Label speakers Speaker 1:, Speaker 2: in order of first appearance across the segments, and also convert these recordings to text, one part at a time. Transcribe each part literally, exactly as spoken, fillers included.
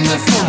Speaker 1: pinne for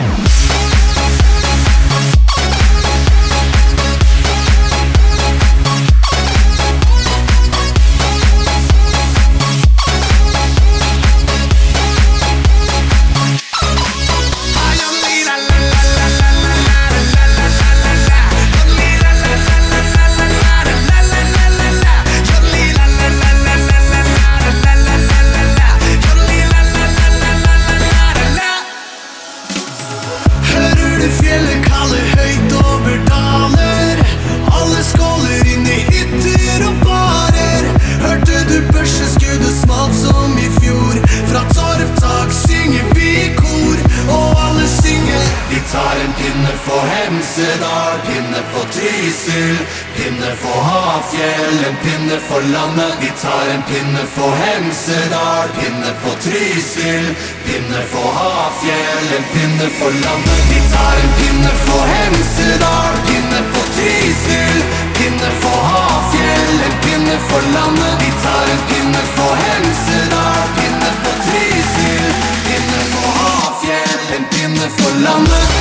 Speaker 2: Fjellet kaller høyt over daler. Alle skåler inn i hytter og barer. Hørte du børseskuddet smalt som i fjor? Fra torvtak synger vi i kor, og alle synger.
Speaker 1: Vi tar en pinne for Hemsedal, pinne for Trysil, pinne for Hafjell, en pinne for landet. Vi tar en pinne for Hemsedal, pinne for Trysil, pinne for Hafjell, en pinne for landet. Vi tar en pinne for Hemsedal, pinne for Trysil, pinne for Hafjell, en pinne for landet. Vi tar en pinne for Hemsedal, pinne for Trysil, pinne for Hafjell, en pinne for landet.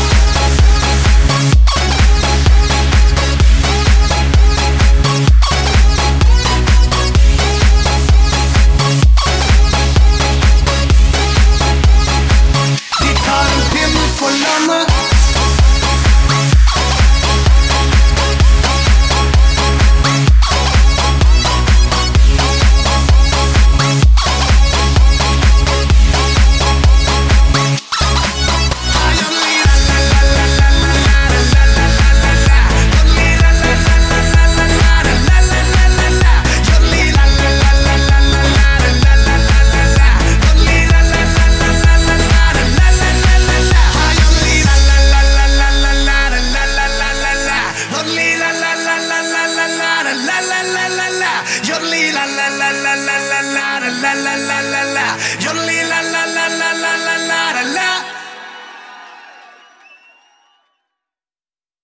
Speaker 2: Yodelee la la la la la la la la la la la la. Yodelee la la.